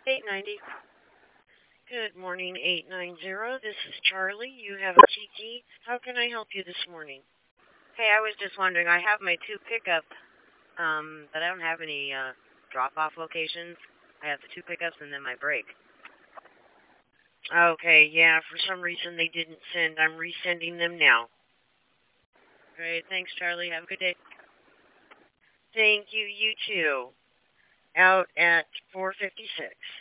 890. Good morning, 890. This is Charlie. You have a TT. How can I help you this morning? Hey, I was just wondering, I have my two pickup, but I don't have any drop-off locations. I have the two pickups and then my break. Okay, yeah, for some reason they didn't send. I'm resending them now. Great, thanks, Charlie. Have a good day. Thank you, you too. Out at 4:56.